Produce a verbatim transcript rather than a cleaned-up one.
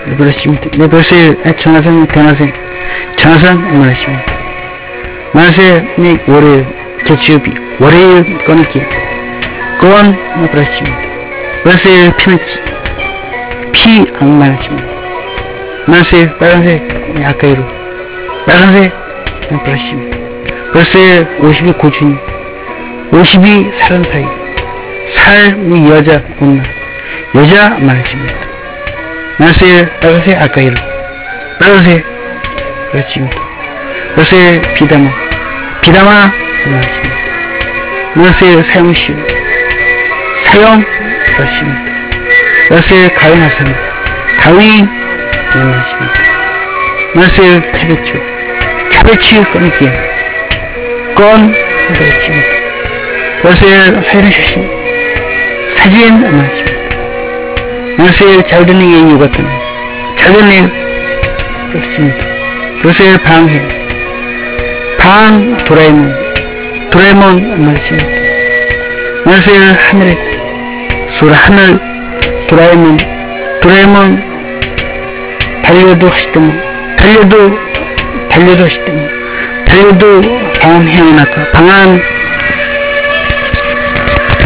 말씀입니다. 네, 벌써 전화선, 변화선, 전화선 말씀입니다. 말세, 네, 월요일, 개주비, 월요일 꺼낼게요. 그건, 말씀입니다. 벌써 피는지, 피, 안 말씀입니다. 말세, 빨간색, 네, 아까 이로, 빨간색, 말씀입니다. 벌써 오십이 고준, 오십이 살은 사이, 삶이 여자, 온나, 여자 말씀입니다. 말세, 빨간색, 아까 이로, 빨간색, 말씀입니다. 벌써 비담아, 비담아, 말씀입니다. 벌써 사용시, 사용, 말씀입니다. 벌써 가위나선, 가위, 말씀입니다. 벌써 캐베츠, 캐베츠 꺼낼게요. 건, 말씀입니다. 벌써 사진 사진, 사진, 말씀입니다. 벌써 잘 듣는 게 이유 같은, 잘 듣는, 그렇습니다. 벌써 방해, 방, 도라에몽, 도라에몽, 말씀입니다. 벌써 하늘에, 소라, 하늘, 도라에몽, 도라에몽, 달려도 하시더모, 달려도, 달려도 하시더모, 달려도 방안 헤어나까, 방안,